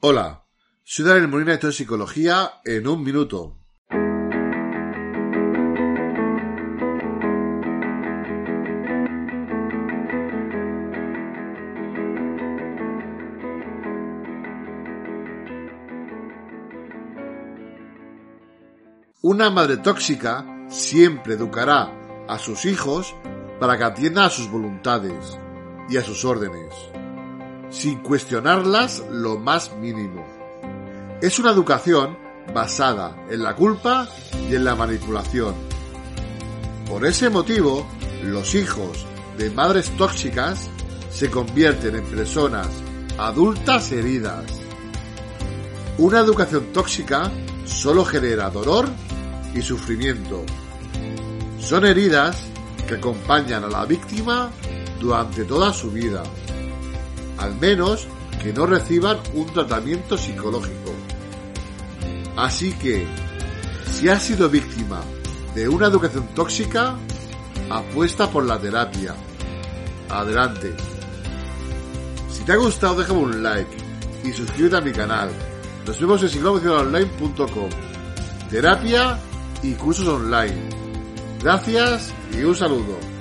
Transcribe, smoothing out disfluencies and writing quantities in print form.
Hola, soy Daniel Molina de Psicología en un minuto. Una madre tóxica siempre educará a sus hijos para que atiendan a sus voluntades y a sus órdenes, sin cuestionarlas lo más mínimo. Es una educación basada en la culpa y en la manipulación. Por ese motivo, los hijos de madres tóxicas se convierten en personas adultas heridas. Una educación tóxica solo genera dolor y sufrimiento. Son heridas que acompañan a la víctima durante toda su vida, al menos que no reciban un tratamiento psicológico. Así que, si has sido víctima de una educación tóxica, apuesta por la terapia. Adelante. Si te ha gustado, déjame un like y suscríbete a mi canal. Nos vemos en psicologoemocionalonline.com. Terapia y cursos online. Gracias y un saludo.